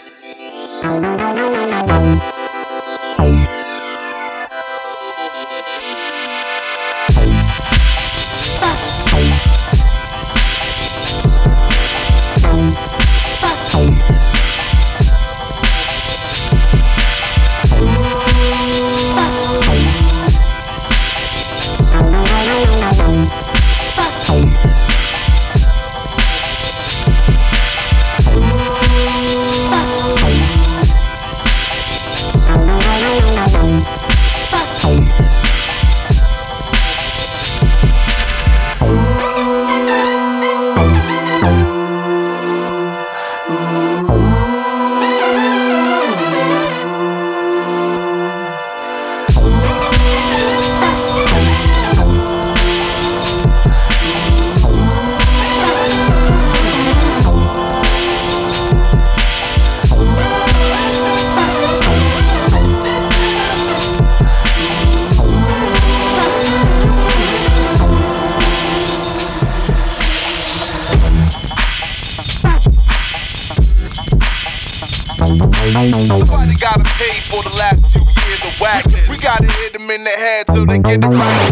Nobody gotta pay for the last few years of whacking. We gotta hit them in the head till they get it right.